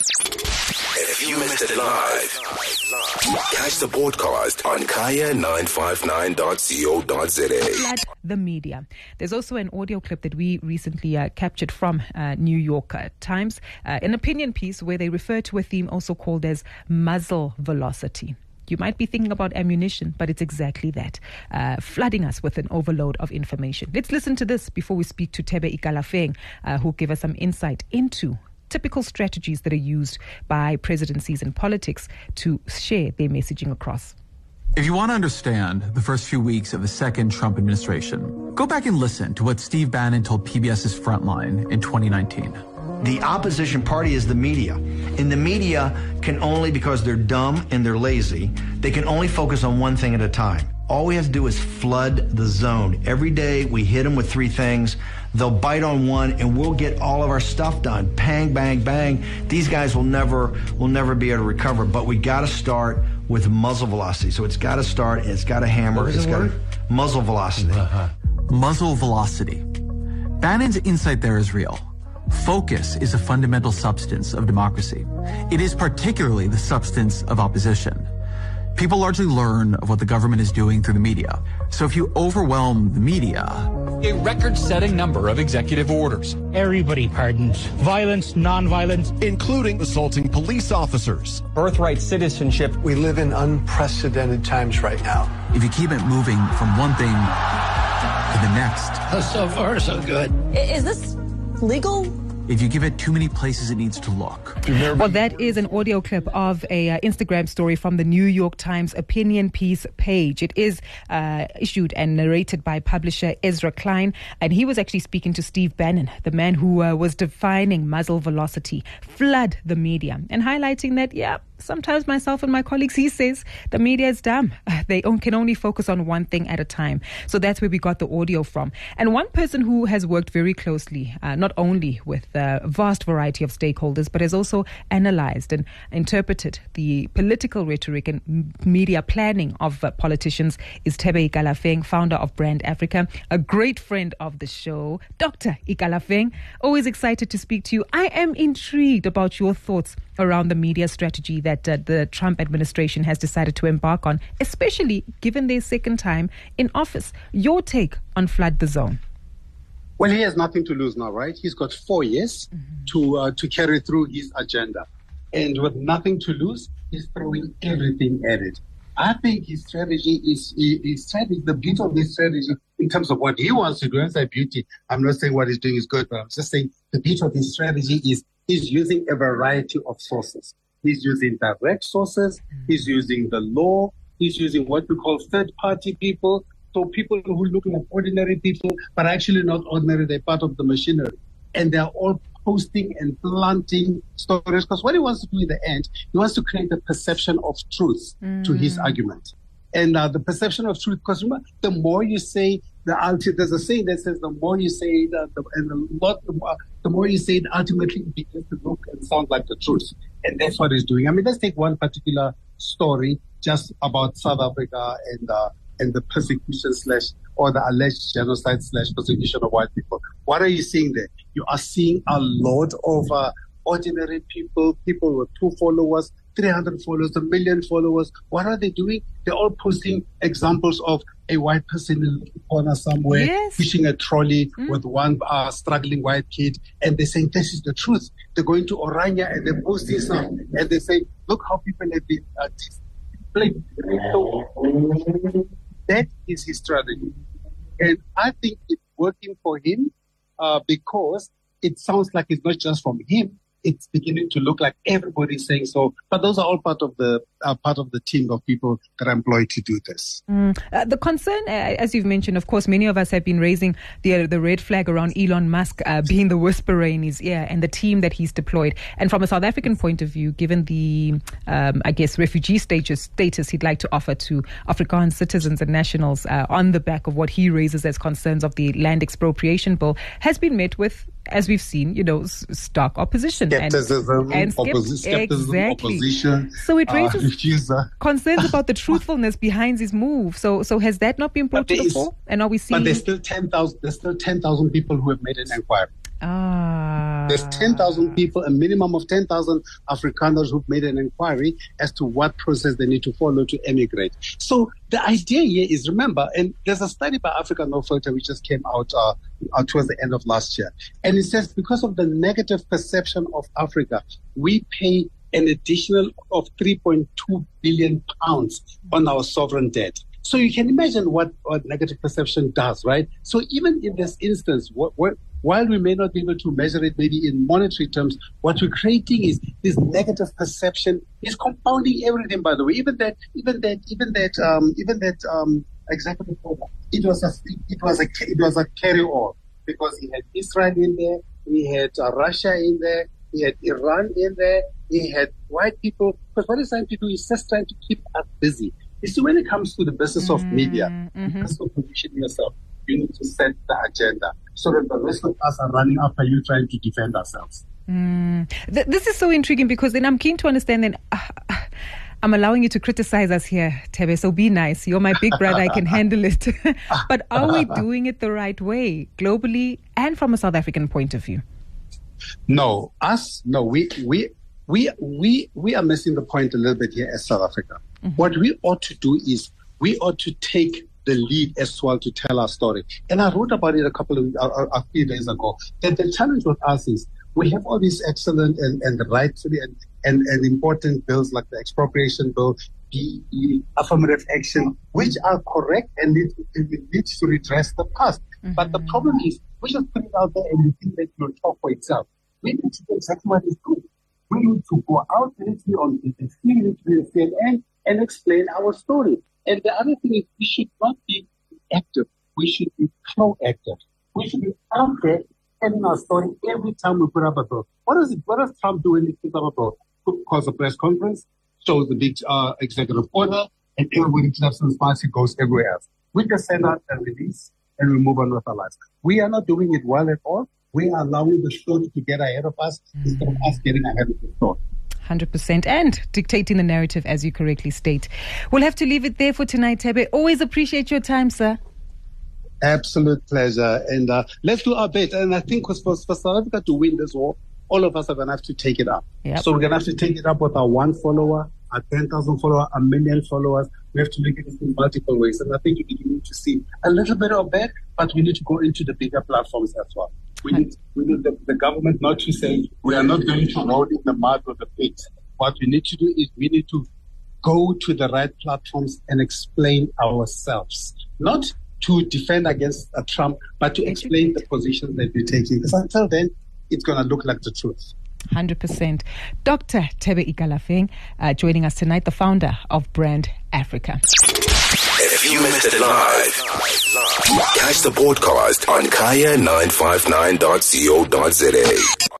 If you missed it live, catch the podcast on kaya959.co.za. The media. There's also an audio clip that we recently captured from New York Times, an opinion piece where they refer to a theme also called as muzzle velocity. You might be thinking about ammunition, but it's exactly that, flooding us with an overload of information. Let's listen to this before we speak to Thebe Ikalafeng, who'll give us some insight into typical strategies that are used by presidencies and politics to share their messaging across. If you want to understand the first few weeks of the second Trump administration, go back and listen to what Steve Bannon told PBS's Frontline in 2019. The opposition party is the media. And the media can only, because they're dumb and they're lazy, they can only focus on one thing at a time. All we have to do is flood the zone. Every day we hit them with three things. They'll bite on one and we'll get all of our stuff done. Bang, bang, bang. These guys will never be able to recover. But we got to start with muzzle velocity. So it's got to start, it's got to hammer. It's got muzzle velocity. Muzzle velocity. Bannon's insight there is real. Focus is a fundamental substance of democracy. It is particularly the substance of opposition. People largely learn of what the government is doing through the media. So if you overwhelm the media... A record-setting number of executive orders. Everybody pardons. Violence, non-violence. Including assaulting police officers. Birthright citizenship. We live in unprecedented times right now. If you keep it moving from one thing to the next... So far, so good. Is this legal? If you give it too many places it needs to look. Well, that is an audio clip of a Instagram story from the New York Times opinion piece page. It is issued and narrated by publisher Ezra Klein, and he was actually speaking to Steve Bannon, the man who was defining muzzle velocity, flood the media, and highlighting that, sometimes myself and my colleagues, he says, the media is dumb. They can only focus on one thing at a time. So that's where we got the audio from. And one person who has worked very closely, not only with a vast variety of stakeholders, but has also analyzed and interpreted the political rhetoric and media planning of politicians, is Thebe Ikalafeng, founder of Brand Africa, a great friend of the show. Dr. Ikalafeng, always excited to speak to you. I am intrigued about your thoughts around the media strategy that the Trump administration has decided to embark on, especially given their second time in office. Your take on flood the zone? Well, he has nothing to lose now, right? He's got 4 years to carry through his agenda. And with nothing to lose, he's throwing everything at it. I think his strategy is the beauty of this strategy in terms of what he wants to do. And say beauty, I'm not saying what he's doing is good, but I'm just saying the beauty of his strategy is he's using a variety of sources. He's using direct sources. He's using the law. He's using what we call third-party people. So people who look like ordinary people, but actually not ordinary. They're part of the machinery. And they're all posting and planting stories. Because what he wants to do in the end, he wants to create a perception of truth to his argument. And the perception of truth, because remember, the more you say, there's a saying that says the more you say the more you say it, ultimately it begins to look and sound like the truth. And that's what he's doing. I mean, let's take one particular story just about South Africa and the persecution or the alleged genocide / persecution of white people. What are you seeing there? You are seeing a lot of ordinary people with 2 followers, 300 followers, 1 million followers. What are they doing? They're all posting examples of a white person in the corner somewhere, pushing a trolley with one struggling white kid, and they're saying, this is the truth. They're going to Orania and they're posting stuff, and they say, look how people have been displayed. So that is his strategy. And I think it's working for him because it sounds like it's not just from him. It's beginning to look like everybody's saying so. But those are all part of the team of people that are employed to do this. The concern, as you've mentioned, of course, many of us have been raising the red flag around Elon Musk being the whisperer in his ear and the team that he's deployed. And from a South African point of view, given the, refugee status he'd like to offer to Afrikaans citizens and nationals on the back of what he raises as concerns of the land expropriation bill, has been met with, as we've seen, stark opposition. Skepticism, opposition. So it raises concerns about the truthfulness behind his move. So has that not been brought to the fore? And are we seeing? But there's still 10,000. There's still 10,000 people who have made an inquiry. There's 10,000 people, a minimum of 10,000 Afrikaners who've made an inquiry as to what process they need to follow to emigrate. So the idea here is, remember, and there's a study by Africa No Filter which just came out towards the end of last year. And it says because of the negative perception of Africa, we pay an additional of 3.2 billion pounds on our sovereign debt. So you can imagine what negative perception does, right? So even in this instance, while we may not be able to measure it maybe in monetary terms, what we're creating is this negative perception is compounding everything, by the way. Even that executive order, it was a carry-on because he had Israel in there, he had Russia in there, he had Iran in there, he had white people. Because what he's trying to do is just trying to keep us busy. You see, when it comes to the business of media, you have to position yourself. You need to set the agenda so that the rest of us are running after you trying to defend ourselves. This is so intriguing because then I'm keen to understand then I'm allowing you to criticize us here, Thebe, so be nice. You're my big brother, I can handle it. But are we doing it the right way, globally and from a South African point of view? No, we are missing the point a little bit here as South Africa. What we ought to do is we ought to take the lead as well to tell our story. And I wrote about it a few days ago, that the challenge with us is we have all these excellent and rightfully and important bills like the expropriation bill, the affirmative action, which are correct and need to redress the past. But the problem is we just put it out there and we think that it will talk for itself. We need to do exactly what it's doing. We need to go out, we need to be on CNN and explain our story. And the other thing is we should not be active. We should be proactive. We should be out there telling our story every time we put up a bill. What does Trump do when he puts up a bill? Calls a press conference, shows the big executive order, and everybody claps and smiles. He goes everywhere else. We just send out a release and we move on with our lives. We are not doing it well at all. We are allowing the story to get ahead of us instead of us getting ahead of the story. 100%, and dictating the narrative, as you correctly state. We'll have to leave it there for tonight, Thebe. Always appreciate your time, sir. Absolute pleasure. And let's do our bit. And I think for South Africa to win this war, all of us are going to have to take it up. Yep. So we're going to have to take it up with our 1 follower, our 10,000 followers, a million followers. We have to make it in multiple ways. And I think you need to see a little bit of that, but we need to go into the bigger platforms as well. We need the government not to say we are not going to roll in the mud or the pigs. What we need to do is we need to go to the right platforms and explain ourselves. Not to defend against Trump, but to explain the position that we're taking. Because until then, it's going to look like the truth. 100%. Dr. Thebe Ikalafeng joining us tonight, the founder of Brand Africa. If you missed it live, catch the podcast on kaya959.co.za.